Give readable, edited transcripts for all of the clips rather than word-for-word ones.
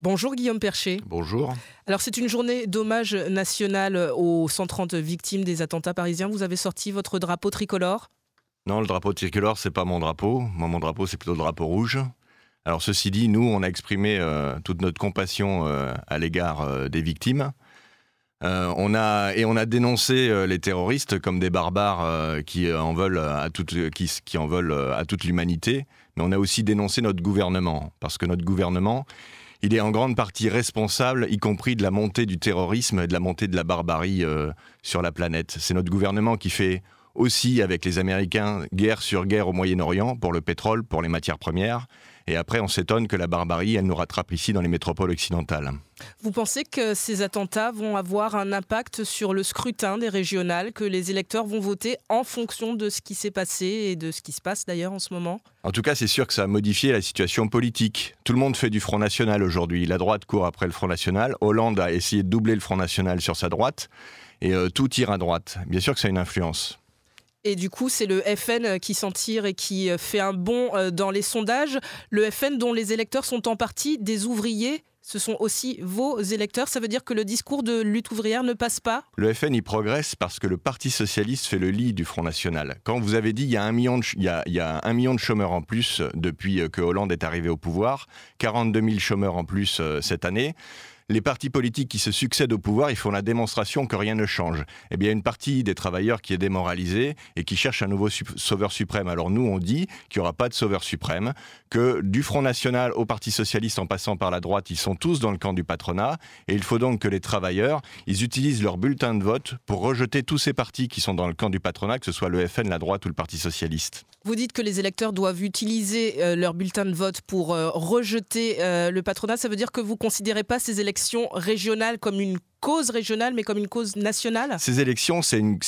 Bonjour Guillaume Percher. Bonjour. Alors c'est une journée d'hommage national aux 130 victimes des attentats parisiens. Vous avez sorti votre drapeau tricolore. Non, le drapeau tricolore, c'est pas mon drapeau. Moi, mon drapeau, c'est plutôt le drapeau rouge. Alors ceci dit, nous, on a exprimé toute notre compassion à l'égard des victimes. On a dénoncé les terroristes comme des barbares qui en veulent à toute l'humanité. Mais on a aussi dénoncé notre gouvernement, parce que notre gouvernement, il est en grande partie responsable, y compris de la montée du terrorisme et de la montée de la barbarie sur la planète. C'est notre gouvernement qui fait aussi, avec les Américains, guerre sur guerre au Moyen-Orient, pour le pétrole, pour les matières premières. Et après, on s'étonne que la barbarie, elle nous rattrape ici dans les métropoles occidentales. Vous pensez que ces attentats vont avoir un impact sur le scrutin des régionales, que les électeurs vont voter en fonction de ce qui s'est passé et de ce qui se passe d'ailleurs en ce moment ? En tout cas, c'est sûr que ça a modifié la situation politique. Tout le monde fait du Front National aujourd'hui. La droite court après le Front National. Hollande a essayé de doubler le Front National sur sa droite. Et tout tire à droite. Bien sûr que ça a une influence. Et du coup, c'est le FN qui s'en tire et qui fait un bond dans les sondages. Le FN dont les électeurs sont en partie des ouvriers. Ce sont aussi vos électeurs. Ça veut dire que le discours de lutte ouvrière ne passe pas ? Le FN y progresse parce que le Parti socialiste fait le lit du Front National. Quand vous avez dit il y a 1 million de chômeurs en plus depuis que Hollande est arrivé au pouvoir, 42 000 chômeurs en plus cette année, les partis politiques qui se succèdent au pouvoir, ils font la démonstration que rien ne change. Eh bien, il y a une partie des travailleurs qui est démoralisée et qui cherche un nouveau sauveur suprême. Alors nous, on dit qu'il n'y aura pas de sauveur suprême, que du Front National au Parti Socialiste en passant par la droite, ils sont tous dans le camp du patronat. Et il faut donc que les travailleurs, ils utilisent leur bulletin de vote pour rejeter tous ces partis qui sont dans le camp du patronat, que ce soit le FN, la droite ou le Parti Socialiste. Vous dites que les électeurs doivent utiliser leur bulletin de vote pour rejeter le patronat. Ça veut dire que vous ne considérez pas ces élections régionales comme une cause régionale, mais comme une cause nationale ? Ces élections,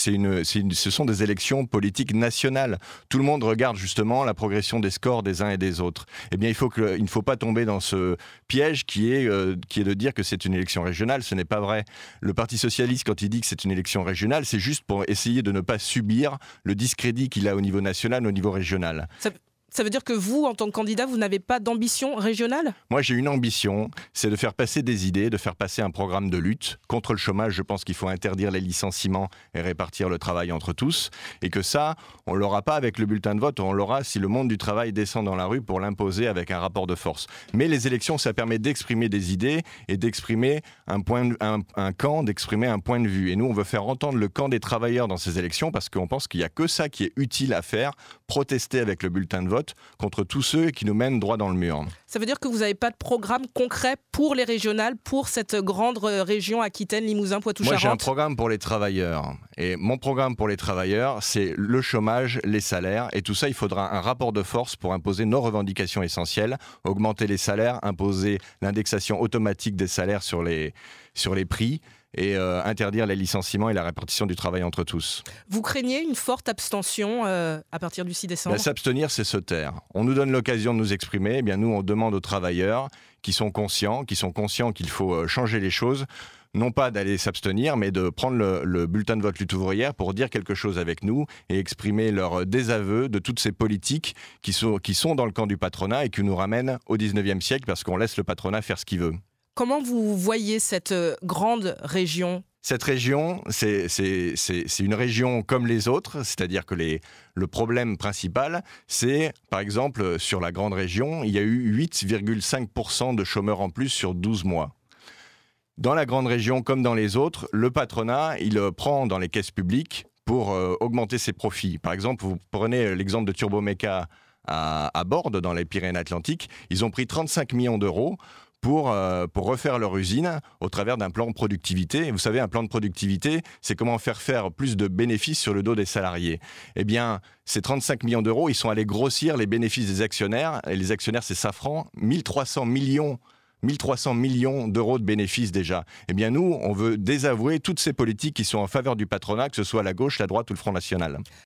ce sont des élections politiques nationales. Tout le monde regarde justement la progression des scores des uns et des autres. Eh bien, il ne faut pas tomber dans ce piège qui est de dire que c'est une élection régionale. Ce n'est pas vrai. Le Parti socialiste, quand il dit que c'est une élection régionale, c'est juste pour essayer de ne pas subir le discrédit qu'il a au niveau national, au niveau régional. Ça veut dire que vous, en tant que candidat, vous n'avez pas d'ambition régionale ? Moi, j'ai une ambition, c'est de faire passer des idées, de faire passer un programme de lutte contre le chômage. Je pense qu'il faut interdire les licenciements et répartir le travail entre tous. Et que ça, on ne l'aura pas avec le bulletin de vote, on l'aura si le monde du travail descend dans la rue pour l'imposer avec un rapport de force. Mais les élections, ça permet d'exprimer des idées et d'exprimer un camp, d'exprimer un point de vue. Et nous, on veut faire entendre le camp des travailleurs dans ces élections parce qu'on pense qu'il n'y a que ça qui est utile à faire, protester avec le bulletin de vote contre tous ceux qui nous mènent droit dans le mur. Ça veut dire que vous n'avez pas de programme concret pour les régionales, pour cette grande région Aquitaine, Limousin, Poitou-Charentes ? Moi, j'ai un programme pour les travailleurs. Et mon programme pour les travailleurs, c'est le chômage, les salaires. Et tout ça, il faudra un rapport de force pour imposer nos revendications essentielles, augmenter les salaires, imposer l'indexation automatique des salaires sur les prix, et interdire les licenciements et la répartition du travail entre tous. Vous craignez une forte abstention à partir du 6 décembre ? S'abstenir, c'est se taire. On nous donne l'occasion de nous exprimer. Eh bien, nous, on demande aux travailleurs qui sont conscients qu'il faut changer les choses, non pas d'aller s'abstenir, mais de prendre le bulletin de vote lutte ouvrière pour dire quelque chose avec nous et exprimer leur désaveu de toutes ces politiques qui sont dans le camp du patronat et qui nous ramènent au 19e siècle parce qu'on laisse le patronat faire ce qu'il veut. Comment vous voyez cette grande région ? Cette région, c'est une région comme les autres, c'est-à-dire que le problème principal, c'est, par exemple, sur la grande région, il y a eu 8,5% de chômeurs en plus sur 12 mois. Dans la grande région, comme dans les autres, le patronat, il prend dans les caisses publiques pour augmenter ses profits. Par exemple, vous prenez l'exemple de Turboméca à Bordes, dans les Pyrénées-Atlantiques, ils ont pris 35 millions d'euros pour refaire leur usine au travers d'un plan de productivité. Et vous savez, un plan de productivité, c'est comment faire plus de bénéfices sur le dos des salariés. Eh bien, ces 35 millions d'euros, ils sont allés grossir les bénéfices des actionnaires. Et les actionnaires, c'est Safran, 1300 millions d'euros de bénéfices déjà. Eh bien, nous, on veut désavouer toutes ces politiques qui sont en faveur du patronat, que ce soit la gauche, la droite ou le Front National.